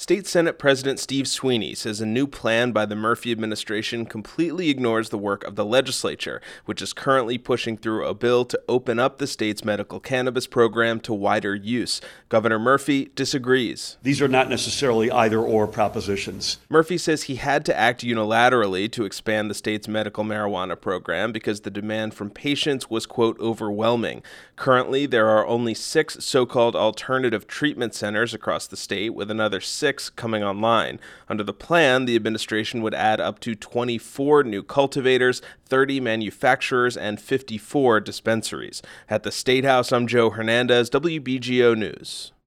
State Senate President Steve Sweeney says a new plan by the Murphy administration completely ignores the work of the legislature, which is currently pushing through a bill to open up the state's medical cannabis program to wider use. Governor Murphy disagrees. These are not necessarily either-or propositions. Murphy says he had to act unilaterally to expand the state's medical marijuana program because the demand from patients was, quote, overwhelming. Currently, there are only 6 so-called alternative treatment centers across the state, with another 6 coming online. Under the plan, the administration would add up to 24 new cultivators, 30 manufacturers, and 54 dispensaries. At the State House, I'm Joe Hernandez, WBGO News.